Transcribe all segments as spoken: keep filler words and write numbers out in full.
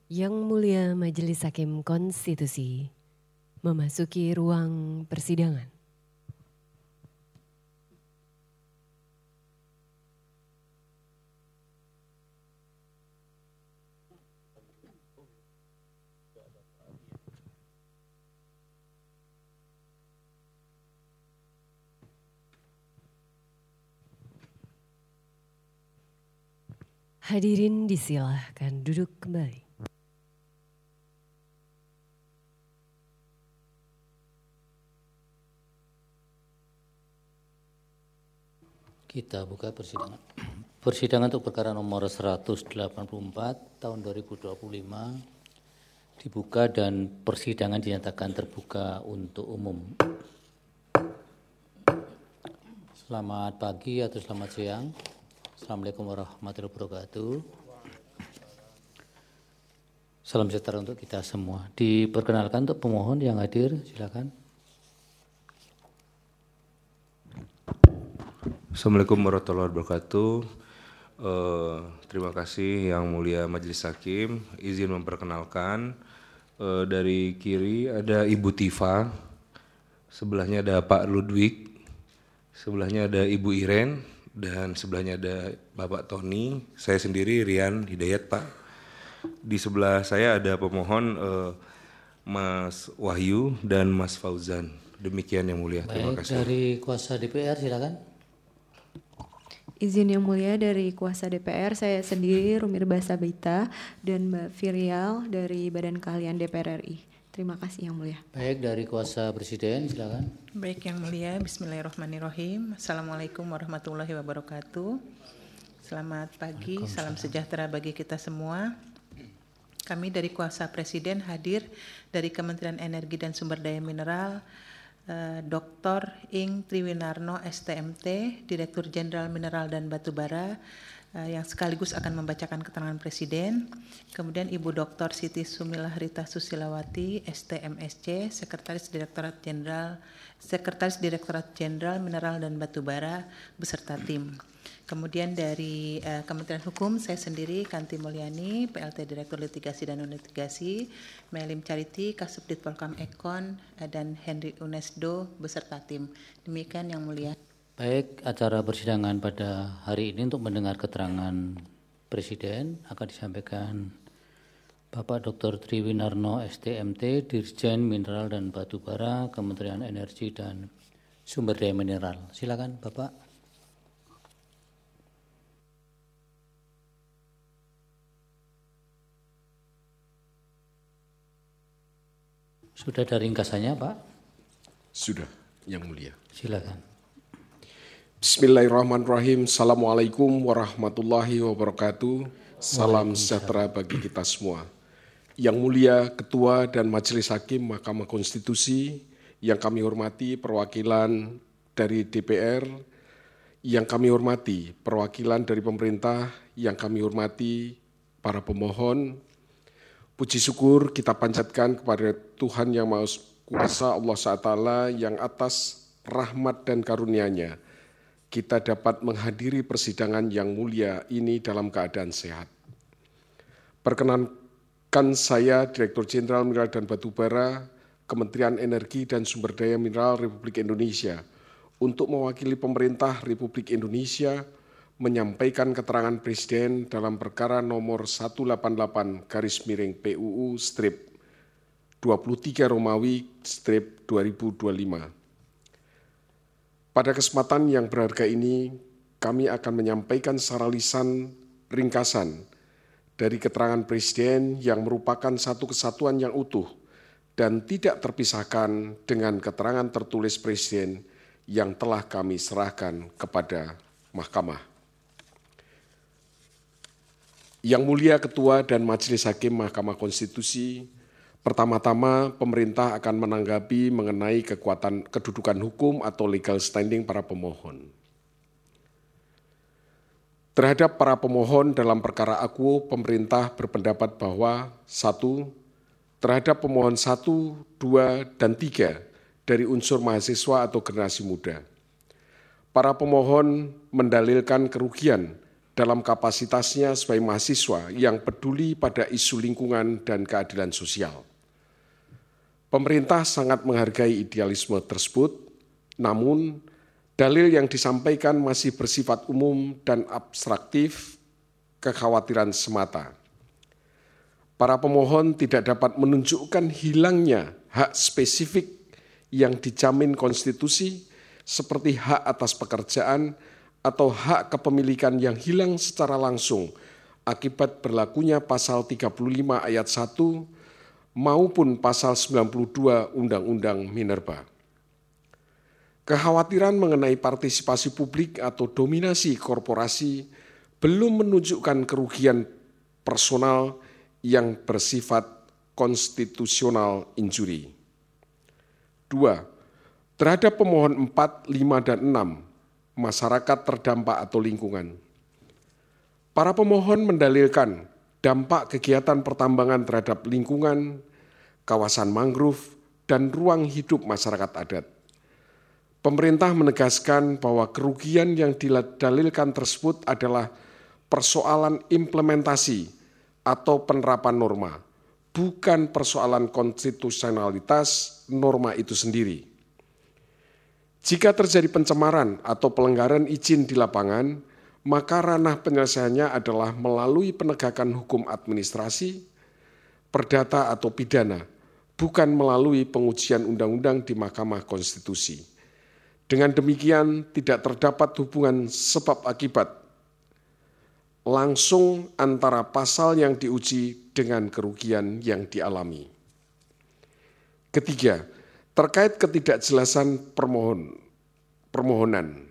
Yang Mulia Majelis Hakim Konstitusi memasuki ruang persidangan. Hadirin disilahkan duduk kembali. Kita buka persidangan. Persidangan untuk perkara nomor seratus delapan puluh empat tahun dua ribu dua puluh lima dibuka dan persidangan dinyatakan terbuka untuk umum. Selamat pagi atau selamat siang. Assalamualaikum warahmatullahi wabarakatuh. Salam sejahtera untuk kita semua. Diperkenalkan untuk pemohon yang hadir, silakan. Assalamualaikum warahmatullahi wabarakatuh. Uh, terima kasih Yang Mulia Majelis Hakim. Izin memperkenalkan, uh, dari kiri ada Ibu Tifa, sebelahnya ada Pak Ludwig, sebelahnya ada Ibu Iren, dan sebelahnya ada Bapak Tony. Saya sendiri Rian Hidayat, Pak. Di sebelah saya ada pemohon uh, Mas Wahyu dan Mas Fauzan. Demikian Yang Mulia. Terima Baik, kasih. dari kuasa D P R silakan. Izin Yang Mulia dari kuasa D P R, saya sendiri Rumirba Sabita dan Mbak Virial dari Badan Keahlian D P R R I. Terima kasih Yang Mulia. Baik, dari kuasa Presiden silakan. Baik Yang Mulia, Bismillahirrahmanirrahim. Assalamualaikum warahmatullahi wabarakatuh. Selamat pagi, salam sejahtera bagi kita semua. Kami dari kuasa Presiden hadir dari Kementerian Energi dan Sumber Daya Mineral, Doktor Ing Triwinarno S T M T, Direktur Jenderal Mineral dan Batubara, yang sekaligus akan membacakan keterangan Presiden. Kemudian Ibu Doktor Siti Sumilah Rita Susilawati, S T M S C, Sekretaris Direktorat Jenderal Sekretaris Direktorat Jenderal Mineral dan Batubara beserta tim. Kemudian dari uh, Kementerian Hukum, saya sendiri Kanti Mulyani, P L T Direktur Litigasi dan Non-Litigasi, Melim Charity, Kasubdit Polkam Ekon, uh, dan Henry Unesdo beserta tim. Demikian Yang Mulia. Baik, acara persidangan pada hari ini untuk mendengar keterangan Presiden akan disampaikan Bapak Doktor Triwinarno S T M T, Dirjen Mineral dan Batubara, Kementerian Energi dan Sumber Daya Mineral. Silakan Bapak. Sudah ada ringkasannya, Pak? Sudah, Yang Mulia. Silakan. Bismillahirrahmanirrahim. Assalamualaikum warahmatullahi wabarakatuh. Salam sejahtera bagi kita semua. Yang Mulia Ketua dan Majelis Hakim Mahkamah Konstitusi, yang kami hormati perwakilan dari D P R, yang kami hormati perwakilan dari pemerintah, yang kami hormati para pemohon. Puji syukur kita panjatkan kepada Tuhan Yang Maha Kuasa Allah subhanahu wa taala yang atas rahmat dan karunia-Nya kita dapat menghadiri persidangan yang mulia ini dalam keadaan sehat. Perkenankan saya Direktur Jenderal Mineral dan Batubara, Kementerian Energi dan Sumber Daya Mineral Republik Indonesia untuk mewakili pemerintah Republik Indonesia menyampaikan keterangan Presiden dalam perkara nomor seratus delapan puluh delapan garis miring P U U strip dua puluh tiga Romawi strip dua ribu dua puluh lima. Pada kesempatan yang berharga ini, kami akan menyampaikan secara lisan ringkasan dari keterangan Presiden yang merupakan satu kesatuan yang utuh dan tidak terpisahkan dengan keterangan tertulis Presiden yang telah kami serahkan kepada Mahkamah. Yang Mulia Ketua dan Majelis Hakim Mahkamah Konstitusi, pertama-tama pemerintah akan menanggapi mengenai kekuatan kedudukan hukum atau legal standing para pemohon. Terhadap para pemohon dalam perkara akuo, pemerintah berpendapat bahwa satu, terhadap pemohon satu, dua, dan tiga dari unsur mahasiswa atau generasi muda, para pemohon mendalilkan kerugian dalam kapasitasnya sebagai mahasiswa yang peduli pada isu lingkungan dan keadilan sosial. Pemerintah sangat menghargai idealisme tersebut, namun dalil yang disampaikan masih bersifat umum dan abstraktif, kekhawatiran semata. Para pemohon tidak dapat menunjukkan hilangnya hak spesifik yang dijamin konstitusi seperti hak atas pekerjaan atau hak kepemilikan yang hilang secara langsung akibat berlakunya pasal tiga puluh lima ayat satu maupun pasal sembilan puluh dua Undang-Undang Minerba. Kekhawatiran mengenai partisipasi publik atau dominasi korporasi belum menunjukkan kerugian personal yang bersifat konstitusional injury. Dua, terhadap pemohon empat, lima, dan enam, masyarakat terdampak atau lingkungan. Para pemohon mendalilkan dampak kegiatan pertambangan terhadap lingkungan, kawasan mangrove, dan ruang hidup masyarakat adat. Pemerintah menegaskan bahwa kerugian yang didalilkan tersebut adalah persoalan implementasi atau penerapan norma, bukan persoalan konstitusionalitas norma itu sendiri. Jika terjadi pencemaran atau pelanggaran izin di lapangan, maka ranah penyelesaiannya adalah melalui penegakan hukum administrasi, perdata atau pidana, bukan melalui pengujian undang-undang di Mahkamah Konstitusi. Dengan demikian, tidak terdapat hubungan sebab akibat langsung antara pasal yang diuji dengan kerugian yang dialami. Ketiga, terkait ketidakjelasan permohon, permohonan.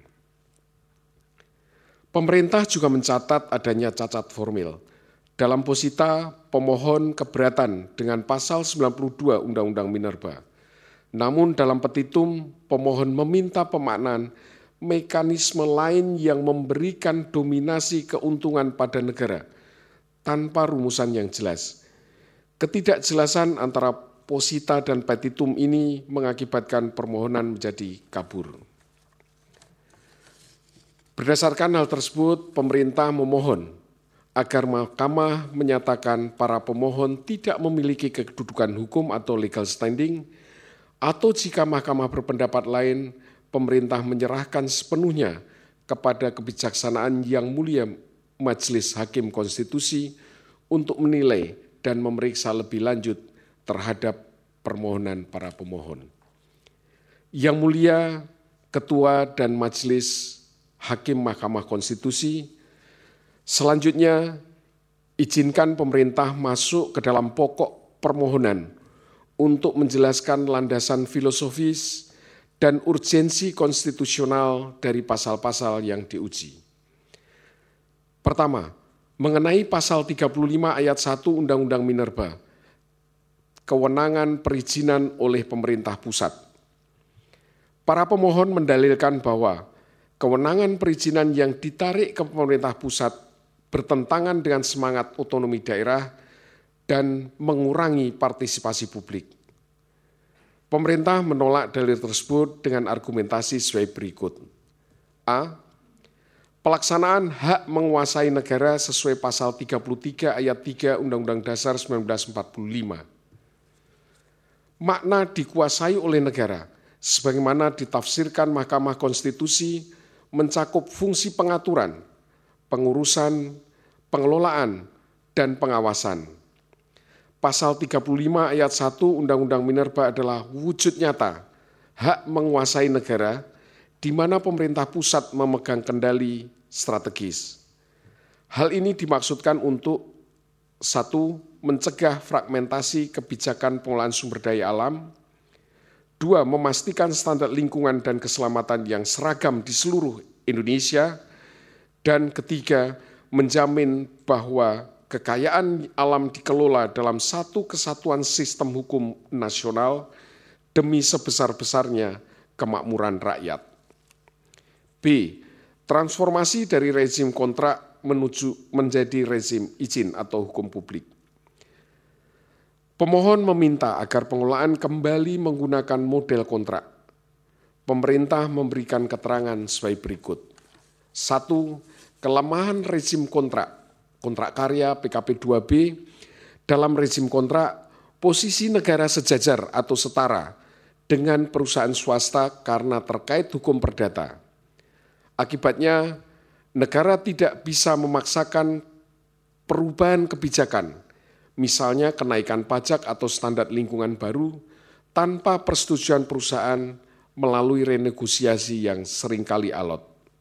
Pemerintah juga mencatat adanya cacat formil. Dalam posita, pemohon keberatan dengan pasal sembilan puluh dua Undang-Undang Minerba. Namun dalam petitum, pemohon meminta pemaknaan mekanisme lain yang memberikan dominasi keuntungan pada negara tanpa rumusan yang jelas. Ketidakjelasan antara posita dan petitum ini mengakibatkan permohonan menjadi kabur. Berdasarkan hal tersebut, pemerintah memohon agar Mahkamah menyatakan para pemohon tidak memiliki kedudukan hukum atau legal standing, atau jika Mahkamah berpendapat lain, pemerintah menyerahkan sepenuhnya kepada kebijaksanaan yang mulia Majelis Hakim Konstitusi untuk menilai dan memeriksa lebih lanjut terhadap permohonan para pemohon. Yang mulia Ketua dan Majelis Hakim Mahkamah Konstitusi, selanjutnya izinkan pemerintah masuk ke dalam pokok permohonan untuk menjelaskan landasan filosofis dan urgensi konstitusional dari pasal-pasal yang diuji. Pertama, mengenai pasal tiga puluh lima ayat satu Undang-Undang Minerba, kewenangan perizinan oleh pemerintah pusat. Para pemohon mendalilkan bahwa kewenangan perizinan yang ditarik ke pemerintah pusat bertentangan dengan semangat otonomi daerah dan mengurangi partisipasi publik. Pemerintah menolak dalil tersebut dengan argumentasi sebagai berikut. A. Pelaksanaan hak menguasai negara sesuai pasal tiga puluh tiga ayat tiga Undang-Undang Dasar seribu sembilan ratus empat puluh lima. Makna dikuasai oleh negara, sebagaimana ditafsirkan Mahkamah Konstitusi, mencakup fungsi pengaturan, pengurusan, pengelolaan, dan pengawasan. Pasal tiga puluh lima ayat satu Undang-Undang Minerba adalah wujud nyata hak menguasai negara di mana pemerintah pusat memegang kendali strategis. Hal ini dimaksudkan untuk satu, mencegah fragmentasi kebijakan pengelolaan sumber daya alam. Dua, memastikan standar lingkungan dan keselamatan yang seragam di seluruh Indonesia. Dan ketiga, menjamin bahwa kekayaan alam dikelola dalam satu kesatuan sistem hukum nasional demi sebesar-besarnya kemakmuran rakyat. B. Transformasi dari rezim kontrak menuju menjadi rezim izin atau hukum publik. Pemohon meminta agar pengelolaan kembali menggunakan model kontrak. Pemerintah memberikan keterangan sebagai berikut. Satu, kelemahan rezim kontrak, kontrak karya P K P dua B, dalam rezim kontrak posisi negara sejajar atau setara dengan perusahaan swasta karena terkait hukum perdata. Akibatnya, negara tidak bisa memaksakan perubahan kebijakan, misalnya kenaikan pajak atau standar lingkungan baru, tanpa persetujuan perusahaan melalui renegosiasi yang seringkali alot.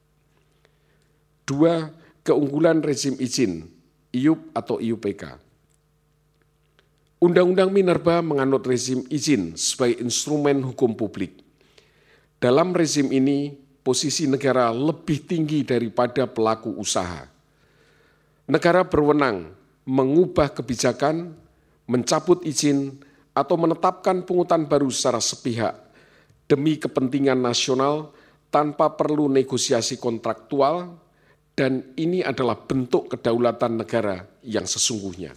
Dua, keunggulan rezim izin, I U P atau I U P K. Undang-Undang Minerba menganut rezim izin sebagai instrumen hukum publik. Dalam rezim ini, posisi negara lebih tinggi daripada pelaku usaha. Negara berwenang mengubah kebijakan, mencabut izin, atau menetapkan pungutan baru secara sepihak demi kepentingan nasional tanpa perlu negosiasi kontraktual, dan ini adalah bentuk kedaulatan negara yang sesungguhnya.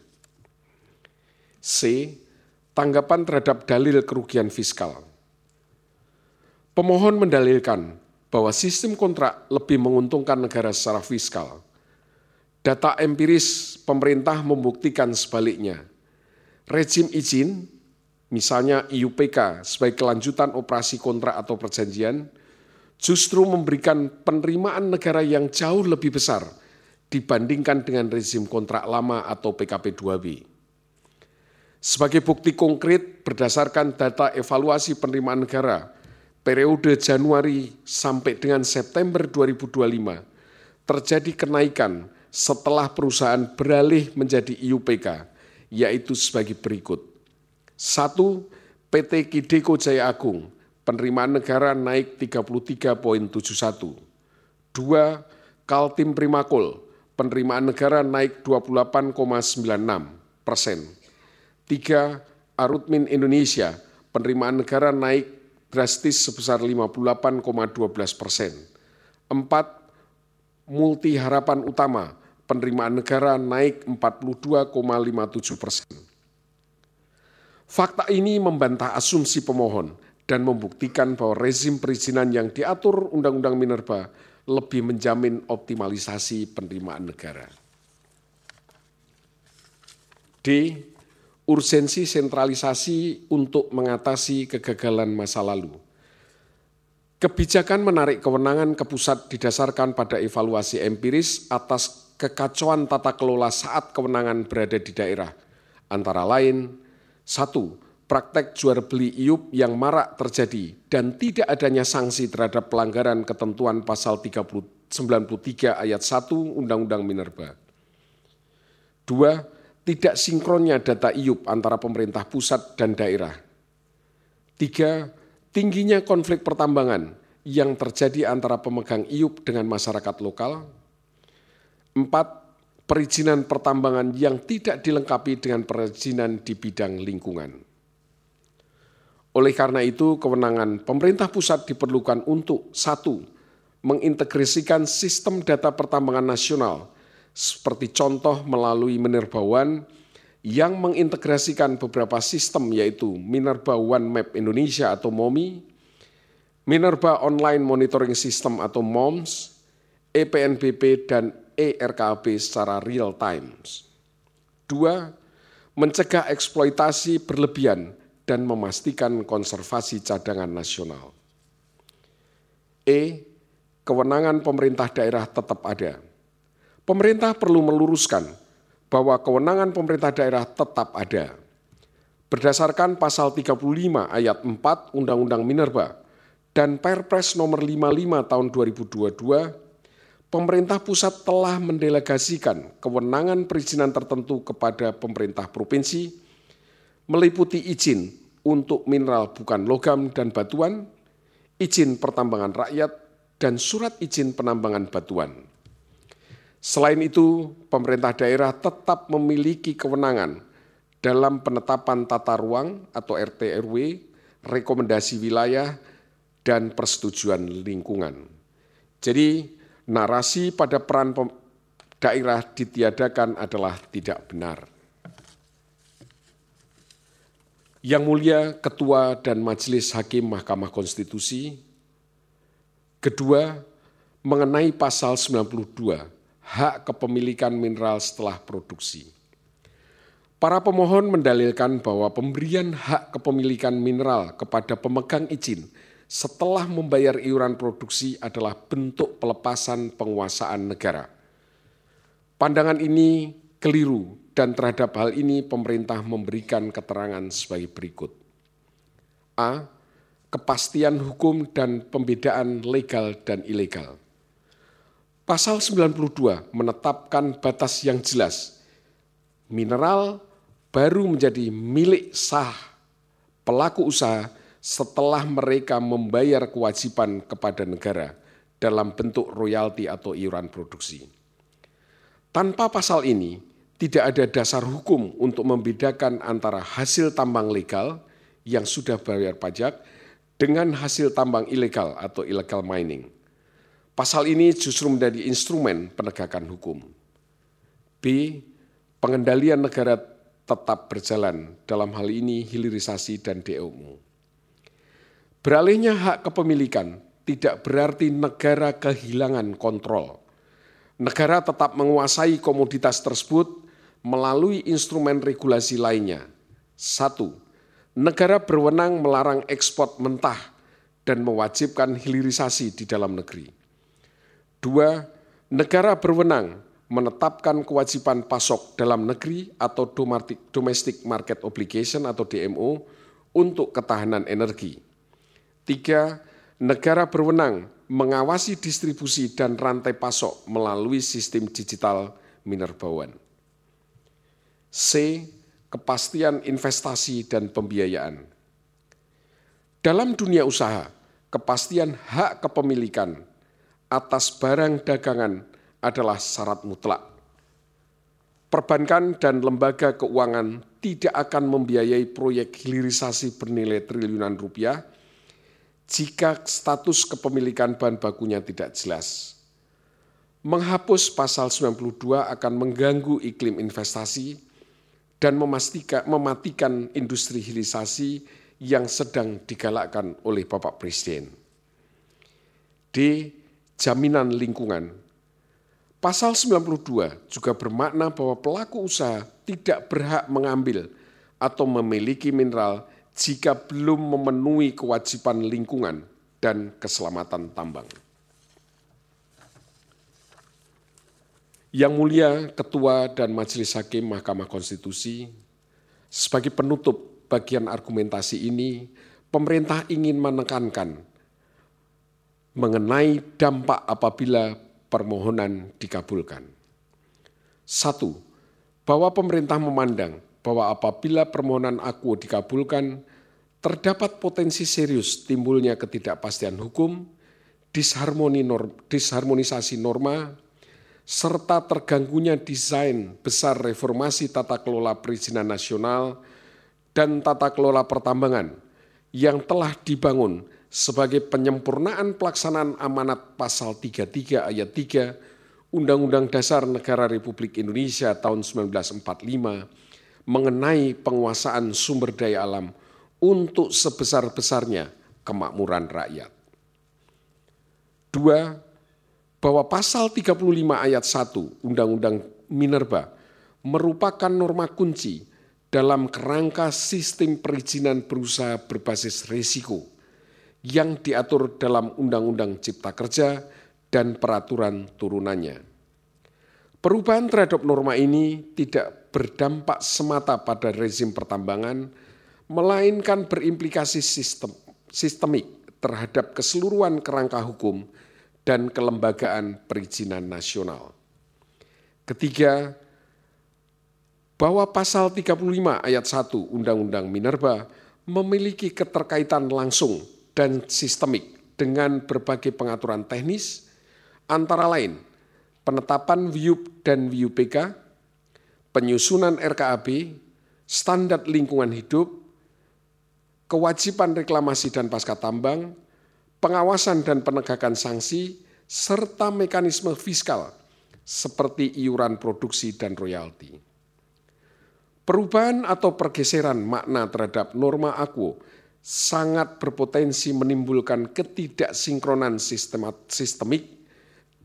C. Tanggapan terhadap dalil kerugian fiskal. Pemohon mendalilkan bahwa sistem kontrak lebih menguntungkan negara secara fiskal. Data empiris pemerintah membuktikan sebaliknya. Rezim izin, misalnya I U P K sebagai kelanjutan operasi kontrak atau perjanjian, justru memberikan penerimaan negara yang jauh lebih besar dibandingkan dengan rezim kontrak lama atau P K P dua B. Sebagai bukti konkret berdasarkan data evaluasi penerimaan negara periode Januari sampai dengan September dua ribu dua puluh lima, terjadi kenaikan setelah perusahaan beralih menjadi I U P K, yaitu sebagai berikut. Satu, P T Kideko Jaya Agung, penerimaan negara naik tiga puluh tiga koma tujuh satu. Dua, Kaltim Primakol, penerimaan negara naik dua puluh delapan koma sembilan enam persen. Tiga, Arutmin Indonesia, penerimaan negara naik drastis sebesar lima puluh delapan koma satu dua persen. Empat, Multi Harapan Utama, penerimaan negara naik empat puluh dua koma lima tujuh persen. Fakta ini membantah asumsi pemohon dan membuktikan bahwa rezim perizinan yang diatur Undang-Undang Minerba lebih menjamin optimalisasi penerimaan negara. D. Urgensi sentralisasi untuk mengatasi kegagalan masa lalu. Kebijakan menarik kewenangan ke pusat didasarkan pada evaluasi empiris atas kekacauan tata kelola saat kewenangan berada di daerah. Antara lain, satu, praktek jual beli I U P yang marak terjadi dan tidak adanya sanksi terhadap pelanggaran ketentuan pasal sembilan puluh tiga ayat satu Undang-Undang Minerba. Dua, tidak sinkronnya data I U P antara pemerintah pusat dan daerah. Tiga, tingginya konflik pertambangan yang terjadi antara pemegang I U P dengan masyarakat lokal. Empat, perizinan pertambangan yang tidak dilengkapi dengan perizinan di bidang lingkungan. Oleh karena itu, kewenangan pemerintah pusat diperlukan untuk satu, mengintegrasikan sistem data pertambangan nasional, seperti contoh melalui Minerba One yang mengintegrasikan beberapa sistem yaitu Minerba One Map Indonesia atau MOMI, Minerba Online Monitoring System atau M O M S, E P N B P dan E R K B secara real time. Dua, mencegah eksploitasi berlebihan dan memastikan konservasi cadangan nasional. E, kewenangan pemerintah daerah tetap ada. Pemerintah perlu meluruskan bahwa kewenangan pemerintah daerah tetap ada. Berdasarkan pasal tiga puluh lima ayat empat Undang-Undang Minerba dan Perpres nomor lima puluh lima tahun dua ribu dua puluh dua, pemerintah pusat telah mendelegasikan kewenangan perizinan tertentu kepada pemerintah provinsi, meliputi izin untuk mineral bukan logam dan batuan, izin pertambangan rakyat, dan surat izin penambangan batuan. Selain itu, pemerintah daerah tetap memiliki kewenangan dalam penetapan tata ruang atau R T R W, rekomendasi wilayah, dan persetujuan lingkungan. Jadi, narasi pada peran daerah ditiadakan adalah tidak benar. Yang Mulia Ketua dan Majelis Hakim Mahkamah Konstitusi. Kedua, mengenai pasal sembilan puluh dua hak kepemilikan mineral setelah produksi. Para pemohon mendalilkan bahwa pemberian hak kepemilikan mineral kepada pemegang izin setelah membayar iuran produksi adalah bentuk pelepasan penguasaan negara. Pandangan ini keliru dan terhadap hal ini pemerintah memberikan keterangan sebagai berikut. A. Kepastian hukum dan pembedaan legal dan ilegal. Pasal sembilan puluh dua menetapkan batas yang jelas. Mineral baru menjadi milik sah pelaku usaha setelah mereka membayar kewajiban kepada negara dalam bentuk royalti atau iuran produksi. Tanpa pasal ini, tidak ada dasar hukum untuk membedakan antara hasil tambang legal yang sudah bayar pajak dengan hasil tambang ilegal atau illegal mining. Pasal ini justru menjadi instrumen penegakan hukum. B. Pengendalian negara tetap berjalan, dalam hal ini hilirisasi dan D M O. Beralihnya hak kepemilikan tidak berarti negara kehilangan kontrol. Negara tetap menguasai komoditas tersebut melalui instrumen regulasi lainnya. Satu, negara berwenang melarang ekspor mentah dan mewajibkan hilirisasi di dalam negeri. Dua, negara berwenang menetapkan kewajiban pasok dalam negeri atau domestic market obligation atau D M O untuk ketahanan energi. Tiga, negara berwenang mengawasi distribusi dan rantai pasok melalui sistem digital minerbawan. C. Kepastian investasi dan pembiayaan. Dalam dunia usaha, kepastian hak kepemilikan atas barang dagangan adalah syarat mutlak. Perbankan dan lembaga keuangan tidak akan membiayai proyek hilirisasi bernilai triliunan rupiah jika status kepemilikan bahan bakunya tidak jelas. Menghapus pasal sembilan puluh dua akan mengganggu iklim investasi dan memastikan, mematikan industri hilirisasi yang sedang digalakkan oleh Bapak Presiden. D. Jaminan lingkungan. Pasal sembilan puluh dua juga bermakna bahwa pelaku usaha tidak berhak mengambil atau memiliki mineral jika belum memenuhi kewajiban lingkungan dan keselamatan tambang. Yang Mulia Ketua dan Majelis Hakim Mahkamah Konstitusi, sebagai penutup bagian argumentasi ini, pemerintah ingin menekankan mengenai dampak apabila permohonan dikabulkan. Satu, bahwa pemerintah memandang bahwa apabila permohonan akuo dikabulkan, terdapat potensi serius timbulnya ketidakpastian hukum, disharmoni norm, disharmonisasi norma, serta terganggunya desain besar reformasi tata kelola perizinan nasional dan tata kelola pertambangan yang telah dibangun sebagai penyempurnaan pelaksanaan amanat pasal tiga puluh tiga ayat tiga Undang-Undang Dasar Negara Republik Indonesia tahun seribu sembilan ratus empat puluh lima mengenai penguasaan sumber daya alam untuk sebesar-besarnya kemakmuran rakyat. Dua, bahwa pasal tiga puluh lima ayat satu Undang-Undang Minerba merupakan norma kunci dalam kerangka sistem perizinan berusaha berbasis risiko yang diatur dalam Undang-Undang Cipta Kerja dan peraturan turunannya. Perubahan terhadap norma ini tidak berdampak semata pada rezim pertambangan, melainkan berimplikasi sistem, sistemik terhadap keseluruhan kerangka hukum dan kelembagaan perizinan nasional. Ketiga, bahwa pasal tiga puluh lima ayat satu Undang-Undang Minerba memiliki keterkaitan langsung dan sistemik dengan berbagai pengaturan teknis, antara lain penetapan W I U P dan W I U P K, penyusunan R K A B, standar lingkungan hidup, kewajiban reklamasi dan pasca tambang, pengawasan dan penegakan sanksi, serta mekanisme fiskal seperti iuran produksi dan royalti. Perubahan atau pergeseran makna terhadap norma akuo sangat berpotensi menimbulkan ketidaksinkronan sistemik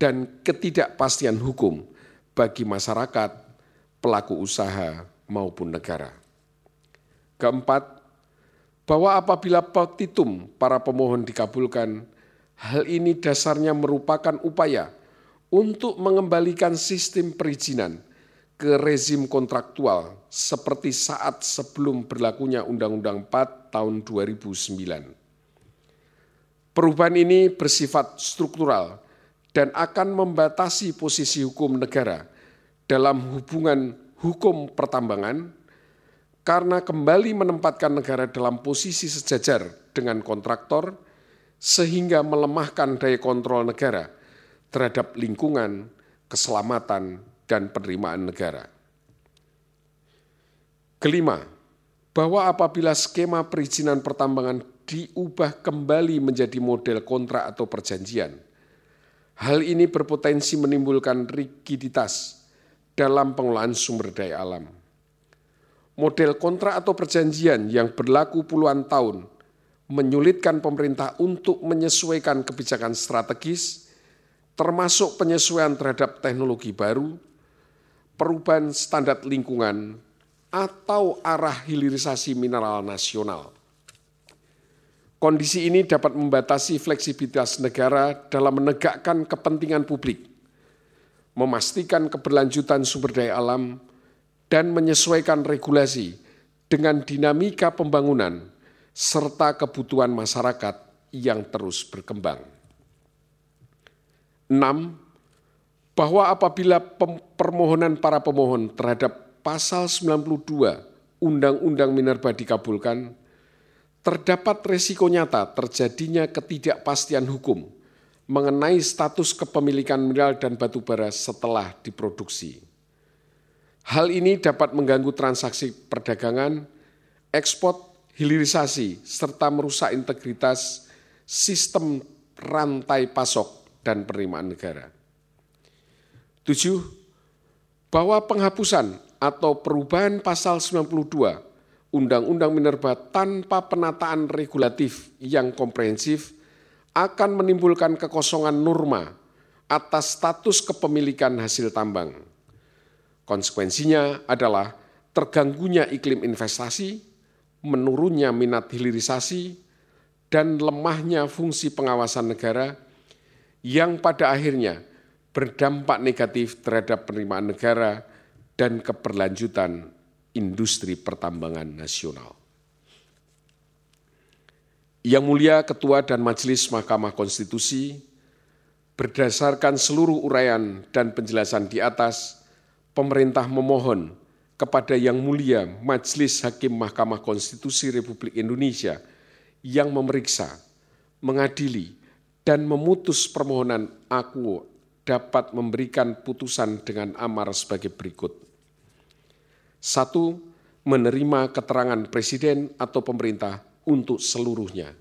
dan ketidakpastian hukum bagi masyarakat, pelaku usaha maupun negara. Keempat, bahwa apabila petitum para pemohon dikabulkan, hal ini dasarnya merupakan upaya untuk mengembalikan sistem perizinan ke rezim kontraktual seperti saat sebelum berlakunya Undang-Undang empat tahun dua ribu sembilan. Perubahan ini bersifat struktural dan akan membatasi posisi hukum negara dalam hubungan hukum pertambangan karena kembali menempatkan negara dalam posisi sejajar dengan kontraktor sehingga melemahkan daya kontrol negara terhadap lingkungan, keselamatan, dan penerimaan negara. Kelima, bahwa apabila skema perizinan pertambangan diubah kembali menjadi model kontrak atau perjanjian, hal ini berpotensi menimbulkan rigiditas dalam pengelolaan sumber daya alam. Model kontrak atau perjanjian yang berlaku puluhan tahun menyulitkan pemerintah untuk menyesuaikan kebijakan strategis, termasuk penyesuaian terhadap teknologi baru, perubahan standar lingkungan, atau arah hilirisasi mineral nasional. Kondisi ini dapat membatasi fleksibilitas negara dalam menegakkan kepentingan publik, memastikan keberlanjutan sumber daya alam, dan menyesuaikan regulasi dengan dinamika pembangunan serta kebutuhan masyarakat yang terus berkembang. Enam, bahwa apabila permohonan para pemohon terhadap pasal sembilan puluh dua Undang-Undang Minerba dikabulkan, terdapat resiko nyata terjadinya ketidakpastian hukum mengenai status kepemilikan mineral dan batu bara setelah diproduksi. Hal ini dapat mengganggu transaksi perdagangan, ekspor, hilirisasi, serta merusak integritas sistem rantai pasok dan penerimaan negara. Tujuh, bahwa penghapusan atau perubahan pasal sembilan puluh dua Undang-Undang Minerba tanpa penataan regulatif yang komprehensif akan menimbulkan kekosongan norma atas status kepemilikan hasil tambang. Konsekuensinya adalah terganggunya iklim investasi, menurunnya minat hilirisasi, dan lemahnya fungsi pengawasan negara yang pada akhirnya berdampak negatif terhadap penerimaan negara dan keberlanjutan industri pertambangan nasional. Yang Mulia Ketua dan Majelis Mahkamah Konstitusi, berdasarkan seluruh uraian dan penjelasan di atas, pemerintah memohon kepada Yang Mulia Majelis Hakim Mahkamah Konstitusi Republik Indonesia yang memeriksa, mengadili, dan memutus permohonan aku dapat memberikan putusan dengan amar sebagai berikut. Satu, menerima keterangan Presiden atau pemerintah untuk seluruhnya.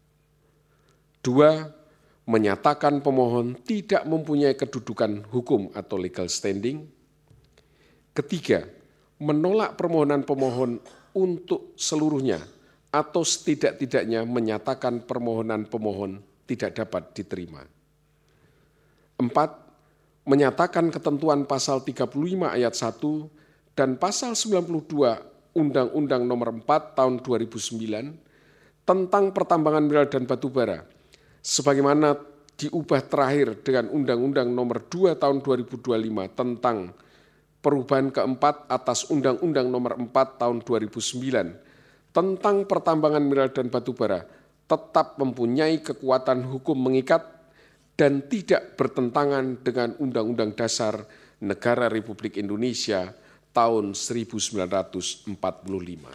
Dua, menyatakan pemohon tidak mempunyai kedudukan hukum atau legal standing. Ketiga, menolak permohonan pemohon untuk seluruhnya atau setidak-tidaknya menyatakan permohonan pemohon tidak dapat diterima. Empat, menyatakan ketentuan pasal tiga puluh lima ayat satu dan pasal sembilan puluh dua Undang-Undang Nomor empat Tahun dua ribu sembilan tentang pertambangan mineral dan batu bara, sebagaimana diubah terakhir dengan Undang-Undang Nomor dua Tahun dua ribu dua puluh lima tentang perubahan keempat atas Undang-Undang Nomor empat Tahun dua ribu sembilan tentang pertambangan mineral dan batu bara tetap mempunyai kekuatan hukum mengikat dan tidak bertentangan dengan Undang-Undang Dasar Negara Republik Indonesia tahun seribu sembilan ratus empat puluh lima.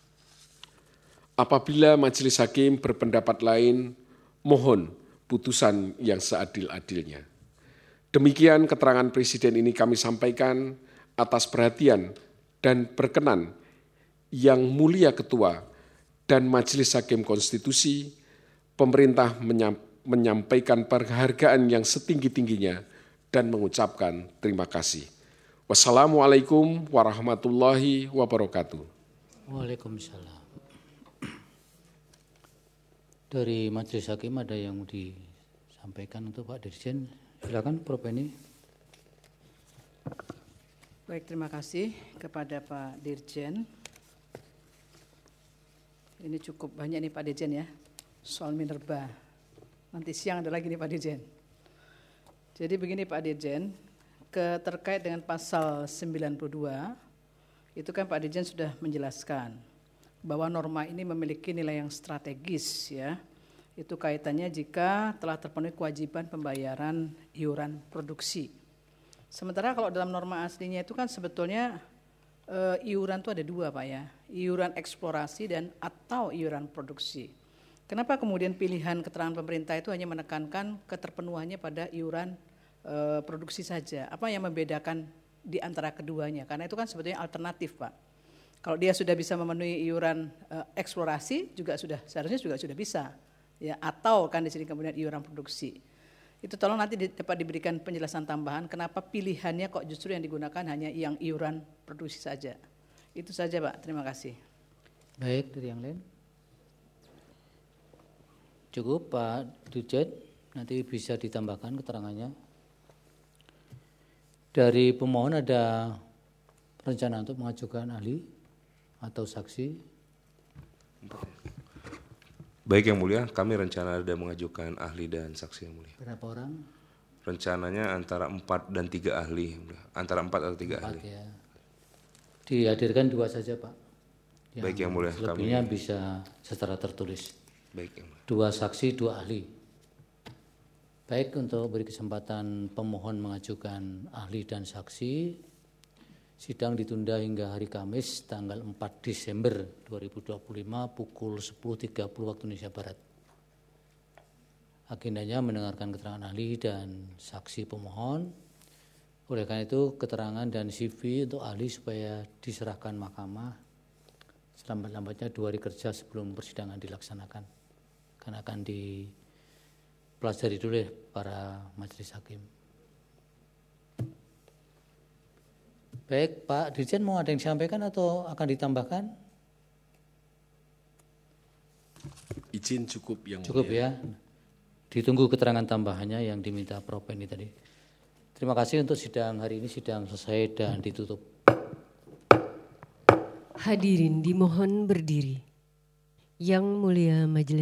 Apabila Majelis Hakim berpendapat lain, mohon putusan yang seadil-adilnya. Demikian keterangan Presiden ini kami sampaikan atas perhatian dan berkenan Yang Mulia Ketua dan Majelis Hakim Konstitusi, pemerintah menyampaikan penghargaan yang setinggi-tingginya dan mengucapkan terima kasih. Wassalamualaikum warahmatullahi wabarakatuh. Waalaikumsalam. Dari Majelis Hakim ada yang mau disampaikan untuk Pak Dirjen? Silakan Prof Penny. Baik, terima kasih kepada Pak Dirjen. Ini cukup banyak nih Pak Dirjen ya, soal minerba. Nanti siang ada lagi nih Pak Dirjen. Jadi begini Pak Dirjen, ke, terkait dengan pasal sembilan puluh dua, itu kan Pak Dirjen sudah menjelaskan bahwa norma ini memiliki nilai yang strategis ya. Itu kaitannya jika telah terpenuhi kewajiban pembayaran iuran produksi. Sementara kalau dalam norma aslinya itu kan sebetulnya e, iuran itu ada dua Pak ya, iuran eksplorasi dan atau iuran produksi. Kenapa kemudian pilihan keterangan pemerintah itu hanya menekankan keterpenuhannya pada iuran e, produksi saja? Apa yang membedakan di antara keduanya? Karena itu kan sebetulnya alternatif Pak. Kalau dia sudah bisa memenuhi iuran e, eksplorasi juga sudah seharusnya juga sudah bisa, ya atau kan di sini kemudian iuran produksi. Itu tolong nanti dapat diberikan penjelasan tambahan kenapa pilihannya kok justru yang digunakan hanya yang iuran produksi saja. Itu saja Pak, terima kasih. Baik, dari yang lain. Cukup Pak Dirjen, nanti bisa ditambahkan keterangannya. Dari pemohon ada rencana untuk mengajukan ahli atau saksi? Baik Yang Mulia, kami rencana ada mengajukan ahli dan saksi Yang Mulia. Berapa orang? Rencananya antara empat dan tiga ahli, antara empat atau tiga Empat ahli. ya. Dihadirkan dua saja Pak. Yang Baik Yang Mulia, selebihnya kami bisa secara tertulis. Baik Yang Mulia. Dua saksi, dua ahli. Baik, untuk beri kesempatan pemohon mengajukan ahli dan saksi, sidang ditunda hingga hari Kamis tanggal empat Desember dua ribu dua puluh lima pukul sepuluh tiga puluh waktu Indonesia Barat. Agendanya mendengarkan keterangan ahli dan saksi pemohon. Oleh karena itu keterangan dan C V untuk ahli supaya diserahkan mahkamah selambat-lambatnya dua hari kerja sebelum persidangan dilaksanakan. Karena akan dipelajari dulu oleh para majelis hakim. Baik, Pak Dirjen mau ada yang disampaikan atau akan ditambahkan? Izin cukup Yang Cukup Mulia. ya. Ditunggu keterangan tambahannya yang diminta Prof Penny tadi. Terima kasih untuk sidang hari ini, sidang selesai dan ditutup. Hadirin dimohon berdiri. Yang Mulia Majelis